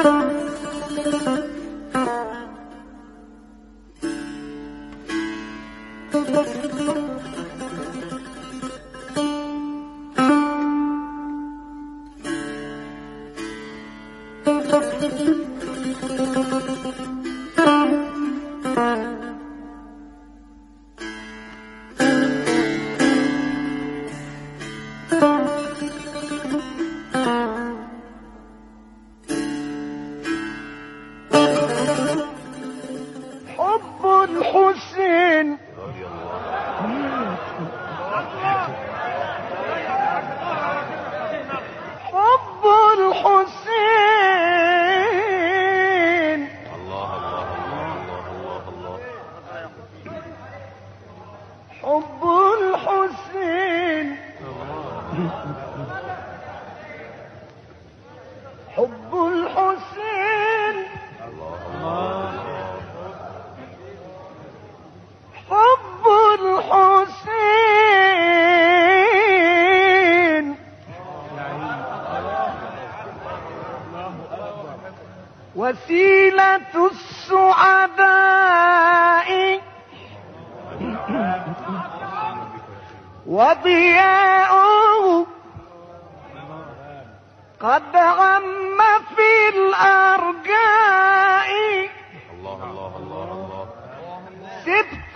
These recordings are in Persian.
وسيلة السعداء وضياؤه قد عم في الأرجاء. الله الله الله الله. سبت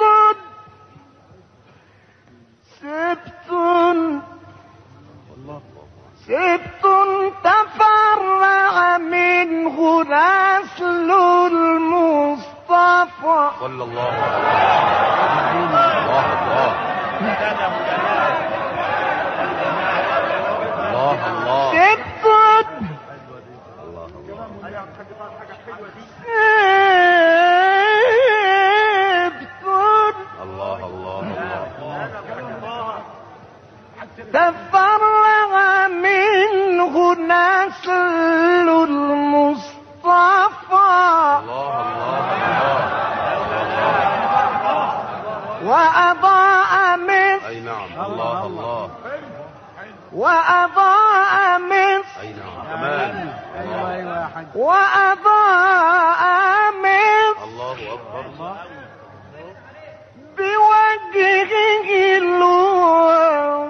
تفرع منه نسل المصطفى صلى الله عليه وسلم. الله الله. سبت الله الله الله. تفرع منه نسل المصطفى الله الله. وأضاء مصر. أي نعم. الله الله. وأضاء مصر. أي نعم كمان. وأضاء مصر. الله أكبر. بوجهه الوضاح.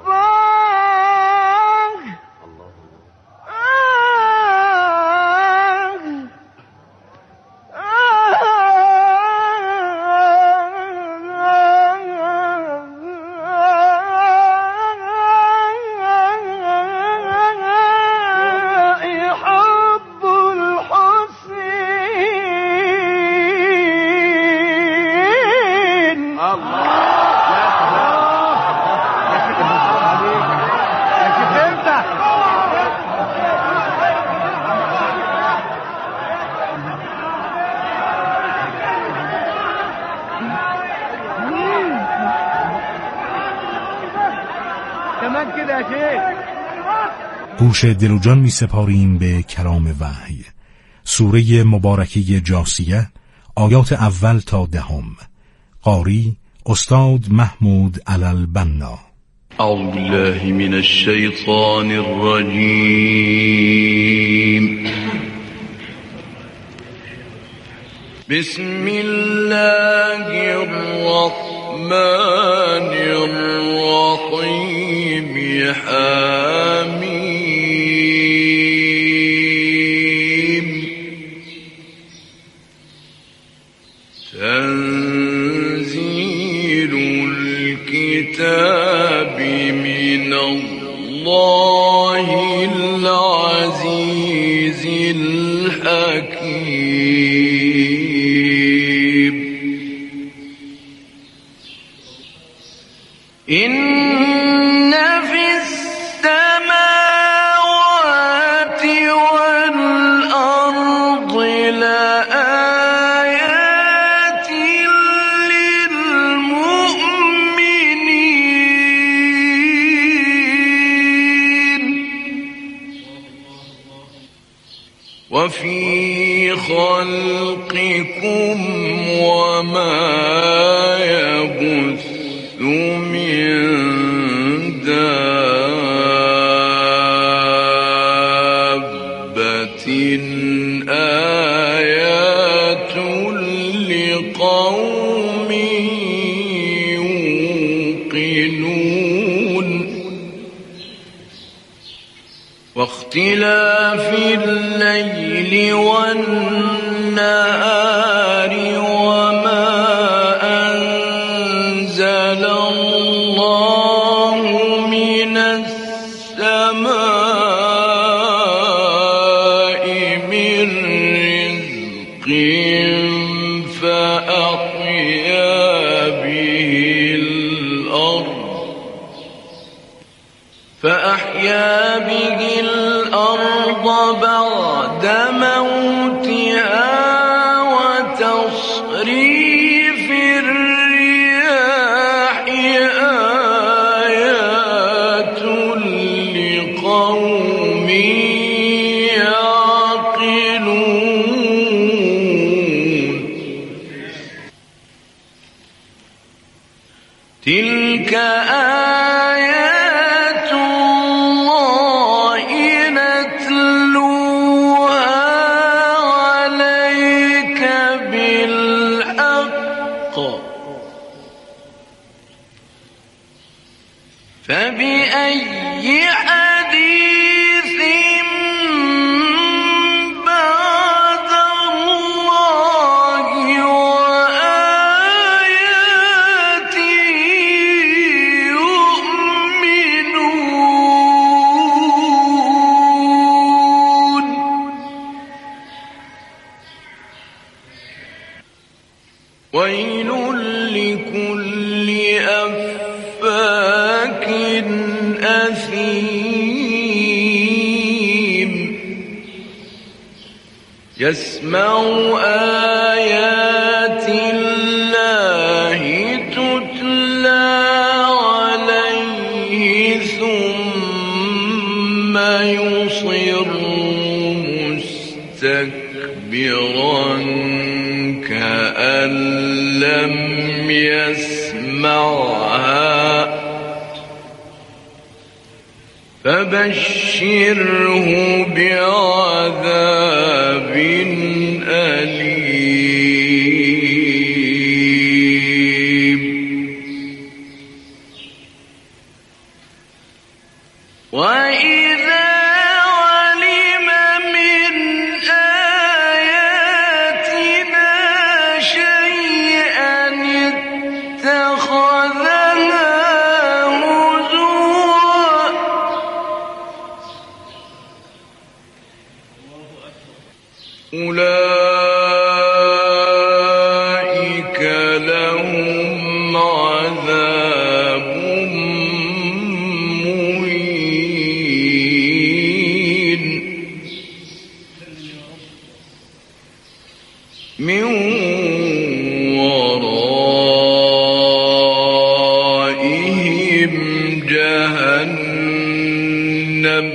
گوش دل و جان می سپاریم به کلام وحی، سوره مبارکه جاثیه، آیات اول تا دهم. قاری استاد محمود علالبنا. اعوذ بالله من الشیطان الرجیم. بسم الله الرحمن الرحیم. حمیم. تنزيل الكتاب من الله العزيز الحكيم. إن في السماوات والأرض لآيات للمؤمنين. وفي خلقكم وما يبث من دابة واختلاف الليل والنهار وما أنزل الله من السماء من رزق فأحيا به الأرض بعد موتها وتصريف الرياح آيات لقوم يعقلون تلك آيات الله نتلوها عليك بالحق فبأي حديث بعد الله وآياته يؤمنون ويل لكل أفاك أثيم يسمع آيات الله تتلى عليه ثم يصر مستكبرا كأن لم يسمعها فبشره بعذاب أليم وإذا علم من آياتنا شيئا اتخذها هزوا أولئك لهم عذاب مهين من ورائهم جهنم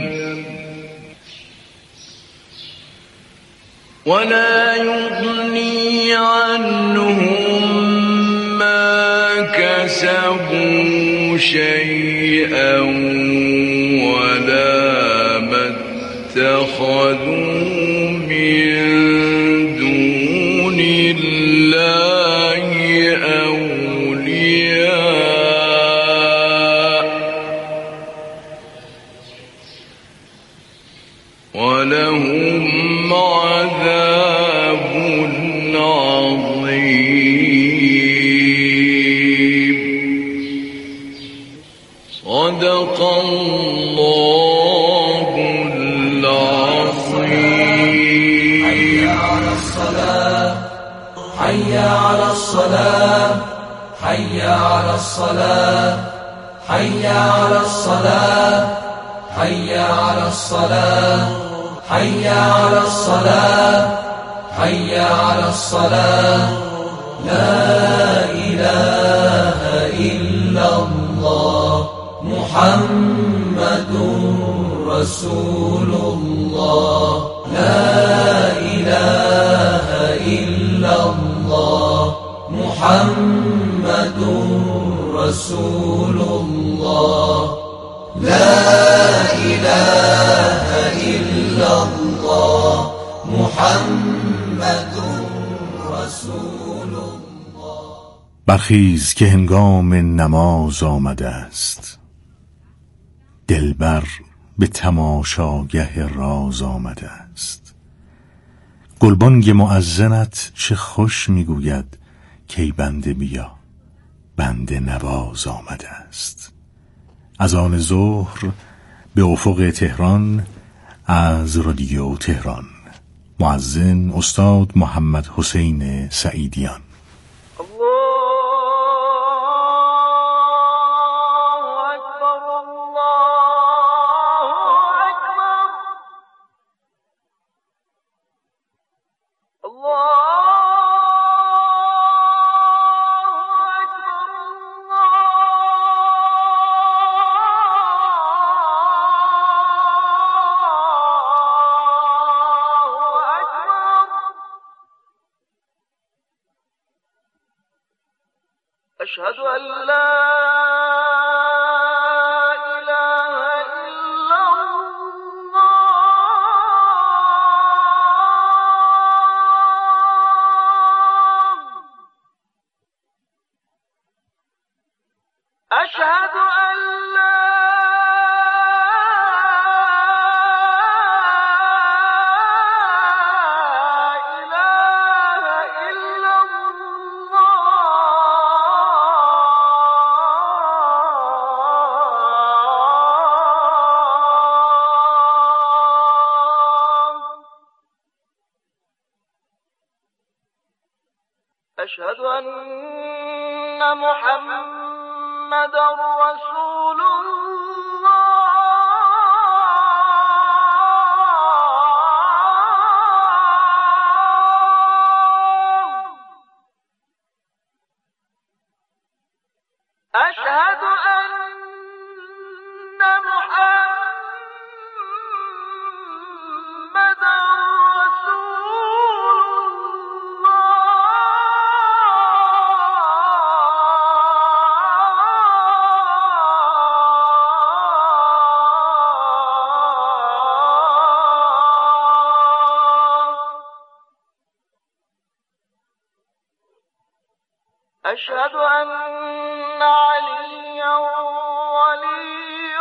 ولا يغني عنهم ما كسبوا شيئا ولا ما اتخذوا من دون الله أولياء ولهم عذاب عظيم صدق الله العظيم حي على الصلاة حي على الصلاة حي على الصلاة حي على الصلاة حي على الصلاة حي على الصلاة حي على الصلاة لا إله إلا الله محمد رسول الله لا إله إلا الله محمد رسول الله لا إله إلا الله محمد رسول الله. برخیز که هنگام نماز آمده است، دلبر به تماشاگه راز آمده است. گلبانگ مؤذنت چه خوش میگوید کی بنده بیا، بنده نواز آمده است. از آن ظهر به افق تهران از رادیو تهران. مؤذن استاد محمد حسین سعیدیان. أشهد أن لا إله إلا الله أشهد أن لا أشهد أن محمدًا رسول الله أشهد أن محمدًا أشهد أن عليا ولي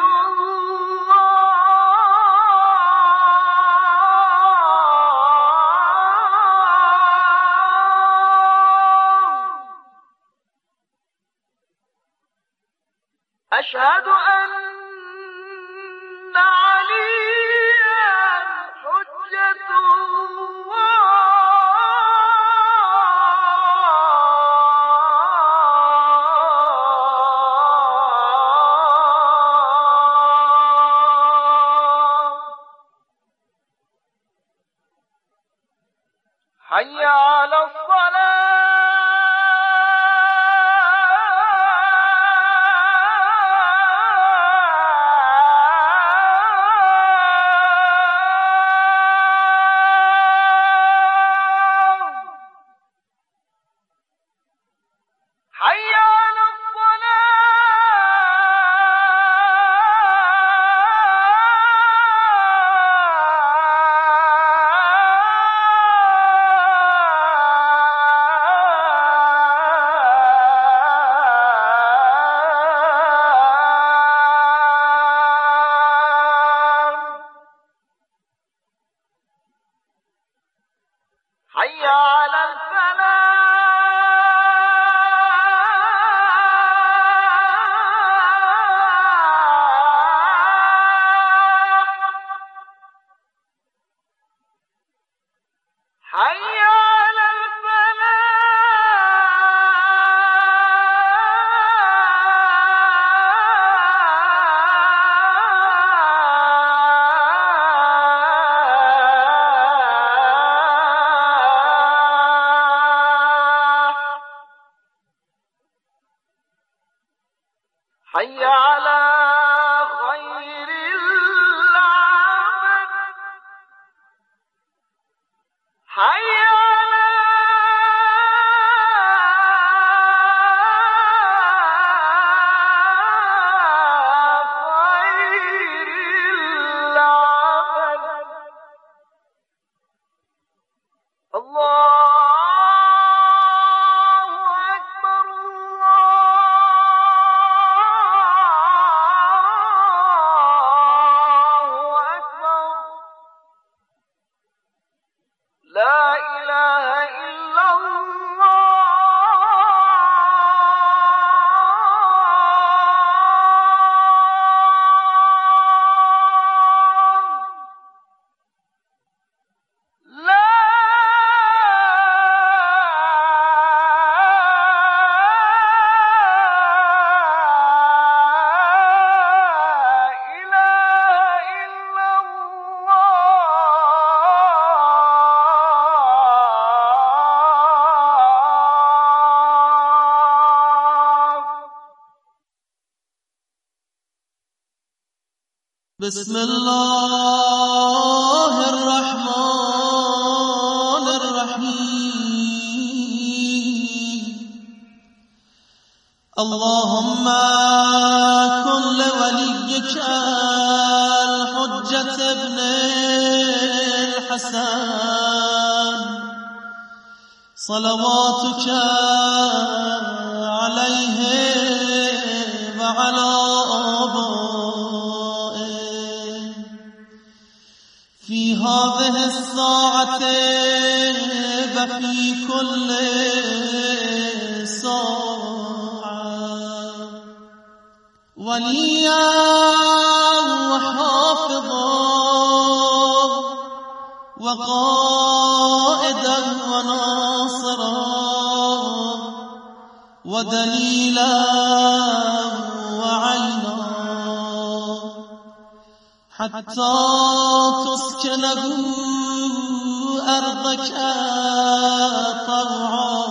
الله أشهد أن عليا حجة حي على الصلاة حي على الصلاة بسم الله الرحمن الرحیم. اللهم كن لوليك الحجة ابن الحسن صلواتك عليه وعلى آبائه في هذه الساعة وفي كل ساعة وليا وحافظا وقائدا وناصرا ودليلا وعينا حتى تسكنه أرضك طوعا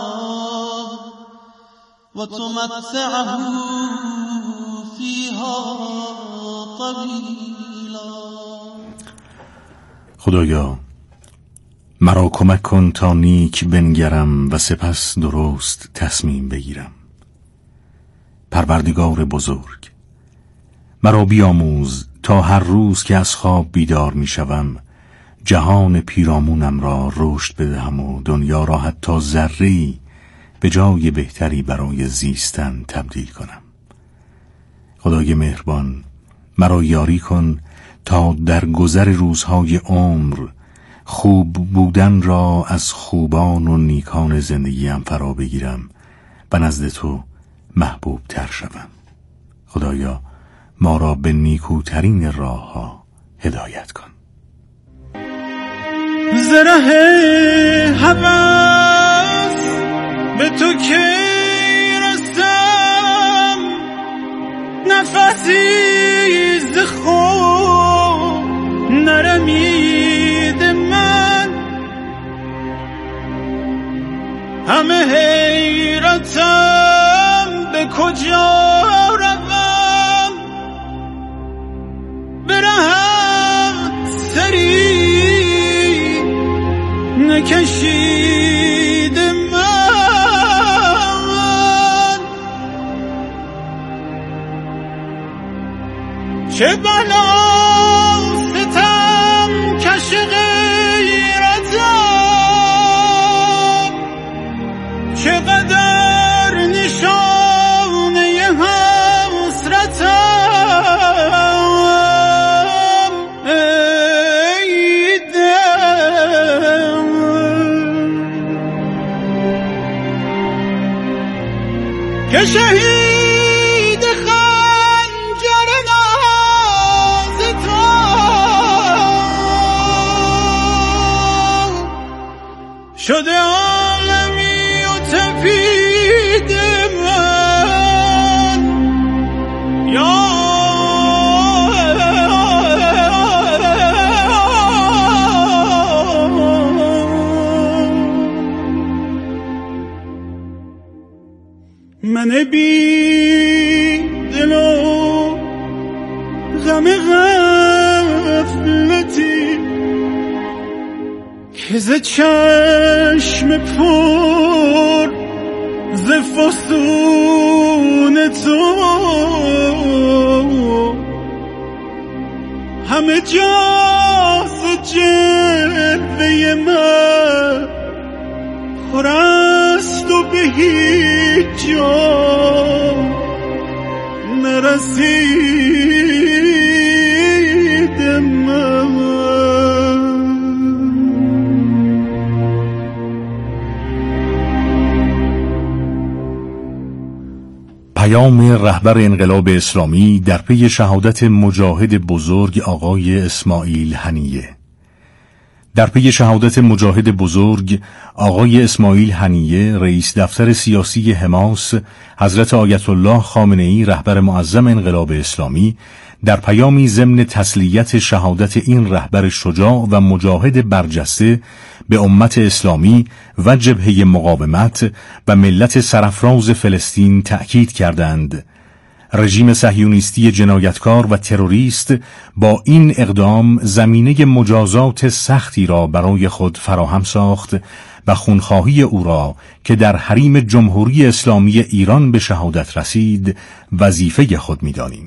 وتمتعه فيها طويلا. خدایا مرا کمک کن تا نیک بنگرم و سپس درست تصمیم بگیرم. پروردگار بزرگ مرا بیاموز تا هر روز که از خواب بیدار می شوم جهان پیرامونم را رشد بدهم و دنیا را حتی ذره‌ای به جای بهتری برای زیستن تبدیل کنم. خدای مهربان مرا یاری کن تا در گذر روزهای عمر خوب بودن را از خوبان و نیکان زندگیم فرا بگیرم و نزد تو محبوب تر شوم. خدایا ما را به نیکوترین راه ها هدایت کن. زره هوس به تو که رسم نفسی ز خود نرمید من همه حیرتم به کجا روم برهم سری نکشید من چه بلا ستم کش غیرتم چقدر نشانه حسرتم ای دل که شهید خنجر ناز تو شده عالمی و تپید من یا من بی دل و غم غفلتی که ز چشم پر ز فسون تو همه جا ز جلوه من پر است و به هیچ جا نرسید من. پیام رهبر انقلاب اسلامی در پی شهادت مجاهد بزرگ آقای اسماعیل حنیه. در پی شهادت مجاهد بزرگ آقای اسماعیل حنیه رئیس دفتر سیاسی حماس حضرت آیت الله خامنه‌ای رهبر معظم انقلاب اسلامی در پیامی ضمن تسلیت شهادت این رهبر شجاع و مجاهد برجسته به امت اسلامی و جبهه مقاومت و ملت سرافراز فلسطین تأکید کردند رژیم صهیونیستی جنایتکار و تروریست با این اقدام زمینه مجازات سختی را برای خود فراهم ساخت و خونخواهی او را که در حریم جمهوری اسلامی ایران به شهادت رسید وظیفه خود می‌دانیم.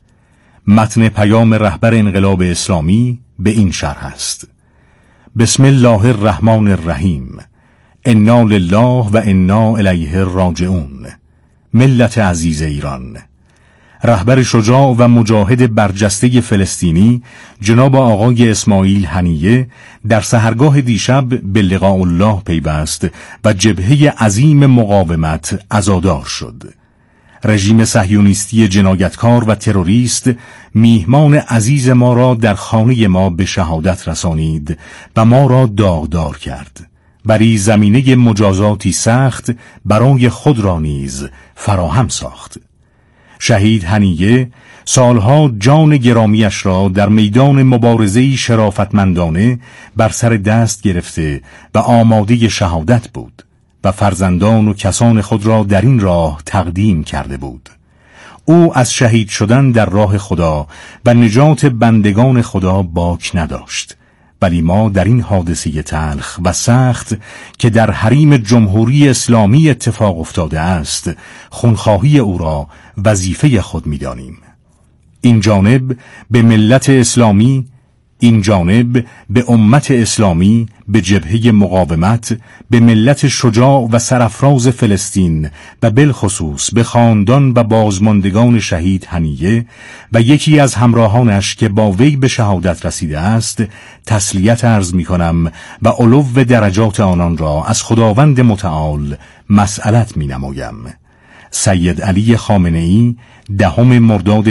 متن پیام رهبر انقلاب اسلامی به این شرح است: بسم الله الرحمن الرحیم، انا لله و انا الیه راجعون. ملت عزیز ایران، رهبر شجاع و مجاهد برجسته فلسطینی جناب آقای اسماعیل هنیه در سحرگاه دیشب به لقاء الله پیوست و جبهه عظیم مقاومت عزادار شد. رژیم صهیونیستی جنایتکار و تروریست میهمان عزیز ما را در خانه ما به شهادت رسانید و ما را داغدار کرد، ولی زمینه مجازاتی سخت برای خود را نیز فراهم ساخت. شهید هنیه سالها جان گرامیش را در میدان مبارزه‌ای شرافتمندانه بر سر دست گرفته و آماده شهادت بود و فرزندان و کسان خود را در این راه تقدیم کرده بود. او از شهید شدن در راه خدا و نجات بندگان خدا باک نداشت، ولی ما در این حادثه تلخ و سخت که در حریم جمهوری اسلامی اتفاق افتاده است خونخواهی او را وظیفه خود می‌دانیم. این جانب به ملت اسلامی، این جانب به امت اسلامی، به جبهه مقاومت، به ملت شجاع و سرافراز فلسطین و بالخصوص به خاندان و بازماندگان شهید هنیه و یکی از همراهانش که با وی به شهادت رسیده است تسلیت عرض می کنم و علو درجات آنان را از خداوند متعال مسئلت می نمایم. سید علی خامنه‌ای 10 مرداد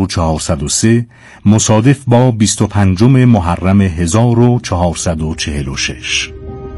1403 مصادف با 25 محرم 1446.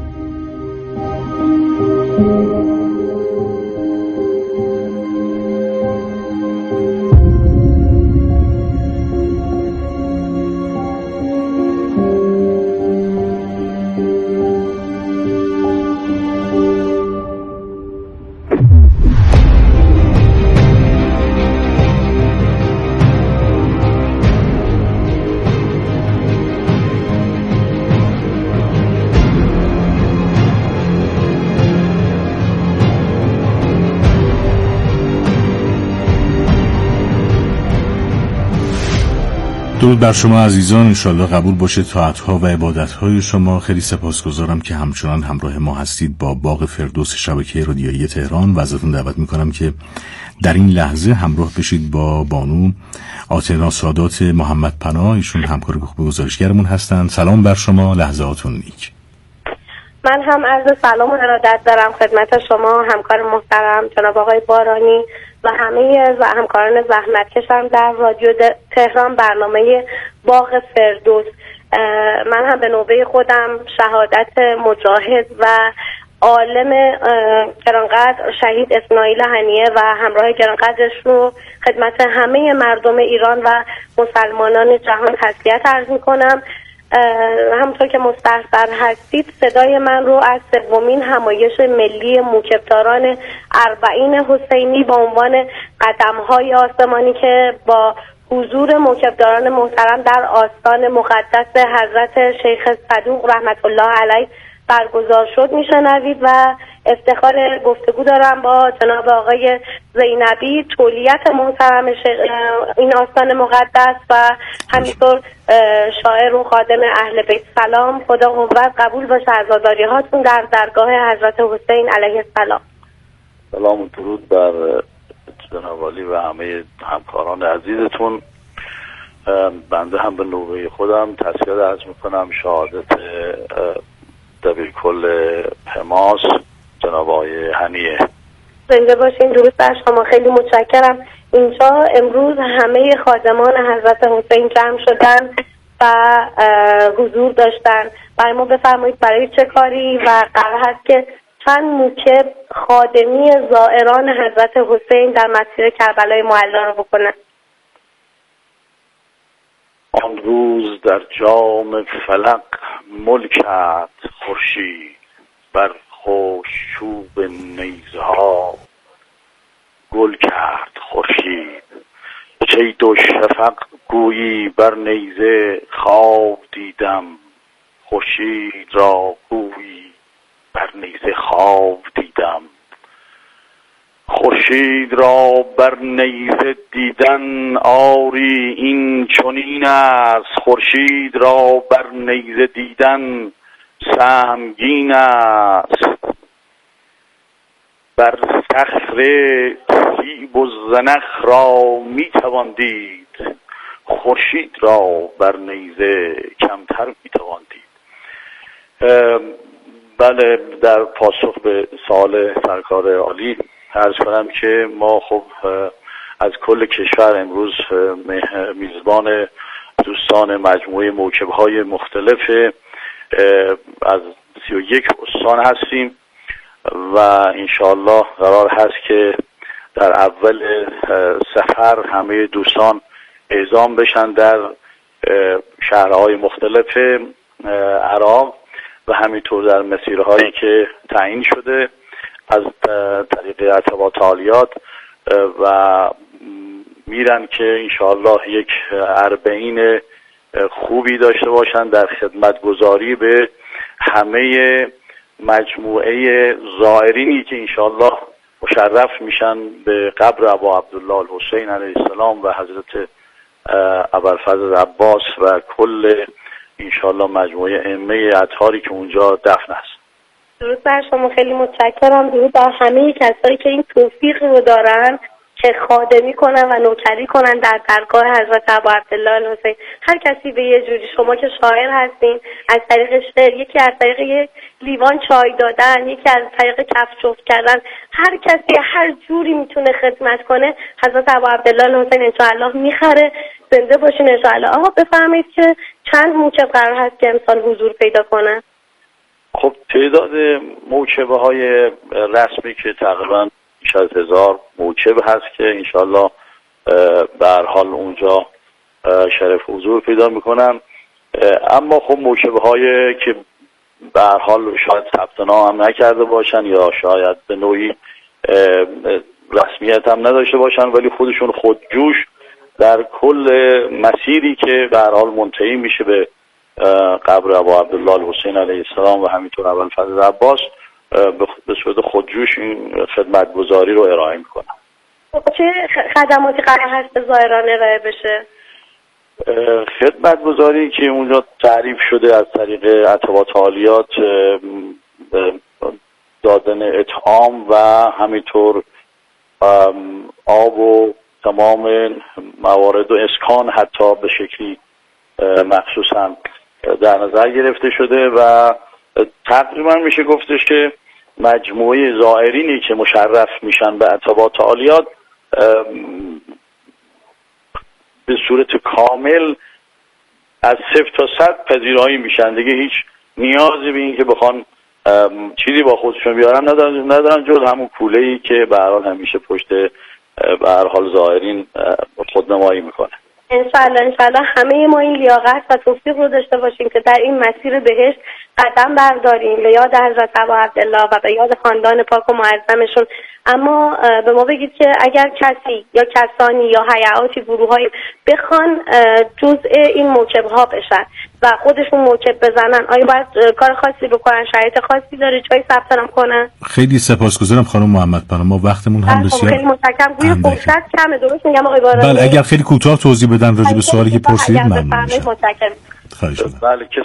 درود بر شما عزیزان، انشالله قبول باشه طاعت‌ها و عبادت‌های شما. خیلی سپاسگزارم که همچنان همراه ما هستید با باغ فردوس شبکه رادیویی تهران و ازتون دعوت می‌کنم که در این لحظه همراه بشید با بانو آتنا سادات محمد پناه. ایشون همکار گزارشگرمون هستن. سلام بر شما، لحظاتون نیک. من هم عرض سلام و ارادت دارم خدمت شما همکار محترم جناب آقای بارانی و همه همکاران زحمتکشم در رادیو تهران برنامه باغ فردوس. من هم به نوبه خودم شهادت مجاهد و عالم گرانقدر شهید اسماعیل هنیه و همراه گرانقدرش رو خدمت همه مردم ایران و مسلمانان جهان تسلیت عرض می‌کنم. همونطور که مستحضر هستید صدای من رو از 3مین همایش ملی موکبداران اربعین حسینی با عنوان قدم‌های آسمانی که با حضور موکبداران محترم در آستان مقدس حضرت شیخ صدوق رحمت الله علیه برگزار شد میشنوید و افتخار گفتگو دارم با جناب آقای زینبی تولیت محترم این آستان مقدس و همینطور شاعر و خادم اهل بیت. سلام، خدا قوت، قبول باشه عزاداری هاتون در درگاه حضرت حسین علیه السلام. سلام و درود بر جناب علی و همه همکاران عزیزتون. بنده هم به نوبه خودم تسلیت عرض میکنم شهادت دبیرکل حماس جناب آقای هنیه. زنده باشین، درود بر شما، خیلی متشکرم. اینجا امروز همه خادمان حضرت حسین جمع شدن و حضور داشتن. برای ما بفرمایید برای چه کاری و قرار هست که چند موکب خادمی زائران حضرت حسین در مسیر کربلای معلا رو بکنن؟ آن روز در جام فلک ملک کرد خورشید، بر خشک‌چوب نیزه ها گل کرد خورشید. کی دو شفق گویی بر نیزه خواب دیدم، خورشید را گویی بر نیزه خواب دیدم. خورشید را بر نیزه دیدن آری این چنین است، خورشید را بر نیزه دیدن سهمگین است. بر صخره سیب و زنخ را می توان دید، خورشید را بر نیزه کمتر می توان دید. بله، در پاسخ به سوال سرکار عالی عرض کنم که ما خب از کل کشور امروز میزبان دوستان مجموعه موکب‌های مختلف از 31 استان هستیم و انشاءالله قرار هست که در اول سفر همه دوستان اعزام بشن در شهرهای مختلف عراق و همینطور در مسیرهایی که تعیین شده از طریق ارتباط عالیات و میرن که انشاءالله یک اربعین خوبی داشته باشن در خدمتگزاری به همه مجموعه زائرینی که انشاءالله مشرف میشن به قبر ابا عبدالله الحسین علیه السلام و حضرت ابوالفضل عباس و کل انشاءالله مجموعه ائمه اطهاری که اونجا دفن است. درود بر شما، خیلی متشکرم. درود بر همه کسایی که این توفیق رو دارن که خادمی کنن و نوکری کنن در درگاه حضرت ابا عبدالله الحسین. هر کسی به یه جوری، شما که شاعر هستین از طریق شعر، یکی از طریق یک لیوان چای دادن، یکی از طریق کف جفت کردن، هر کسی هر جوری میتونه خدمت کنه. حضرت ابا عبدالله الحسین انشاءالله میخره. زنده باشین انشاءالله. آقا بفرمایید که چند موکب قرار هست که امسال حضور پیدا کنن؟ خب تعداد موکبه های رسمی که تقریبا بیش از 1000 موکب هست که انشاءالله به هر حال اونجا شرف حضور پیدا میکنن. اما خب موکبه هایی که به هر حال شاید ثبت نام هم نکرده باشن یا شاید به نوعی رسمیت هم نداشته باشن ولی خودشون خودجوش در کل مسیری که به هر حال منتهی میشه به قبر ابا عبدالله الحسین علیه السلام و همینطور ابوالفضل عباس به صورت خودجوش این خدمتگزاری رو ارائه میکنم. چه خدماتی قرار هست به زائران ارائه بشه؟ خدمتگزاری که اونجا تعریف شده از طریق ارتباط عالیات، دادن اطعام و همینطور آب و تمام موارد و اسکان حتی به شکلی مخصوص هم در نظر گرفته شده و تقریبا میشه گفتش که مجموعه زائرینی که مشرف میشن به ارتباط عالیات به صورت کامل از 0 تا 100 پذیرایی میشن. دیگه هیچ نیازی به این که بخوان چیزی با خودشون بیارن ندارن جز همون پوله‌ای که به هر حال همیشه پشت به هر حال زائرین خودنمایی میکنه. انشاءالله همه ما این لیاقت و توفیق رو داشته باشیم که در این مسیر بهشت قدم برداریم به یاد حضرت ابا عبدالله و به یاد خاندان پاک و معظمشون. اما به ما بگید که اگر کسی یا کسانی یا هیئاتی گروه‌هایی بخوان جزء این موکب‌ها بشن و خودشون موکب بزنن، آیا باید کار خاصی بکنن؟ شرایط خاصی داره؟ جایی ثبت نام کنن؟ خیلی سپاسگزارم خانم محمدپناه، ما وقتمون هم بسیار خیلی متشکرم. گویا فرصت کمه، درست میگم آقای بارانی؟ بله، اگر خیلی کوتاه توضیح بدن راجع به سوالی که پرسیدید ممنون میشم. متشکرم. خواهش می‌کنم. بله.